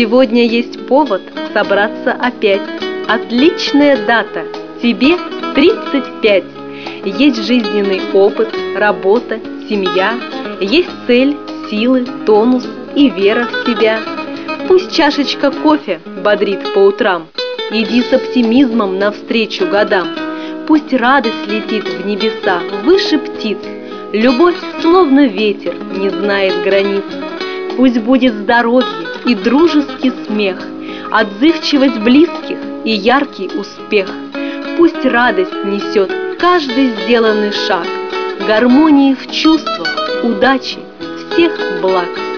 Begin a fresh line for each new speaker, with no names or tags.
Сегодня есть повод собраться опять. Отличная дата, тебе 35. Есть жизненный опыт, работа, семья. Есть цель, силы, тонус и вера в себя. Пусть чашечка кофе бодрит по утрам. Иди с оптимизмом навстречу годам. Пусть радость летит в небеса выше птиц. Любовь, словно ветер, не знает границ. Пусть будет здоровье и дружеский смех, отзывчивость близких и яркий успех. Пусть радость несет каждый сделанный шаг, гармонии в чувствах, удачи, всех благ.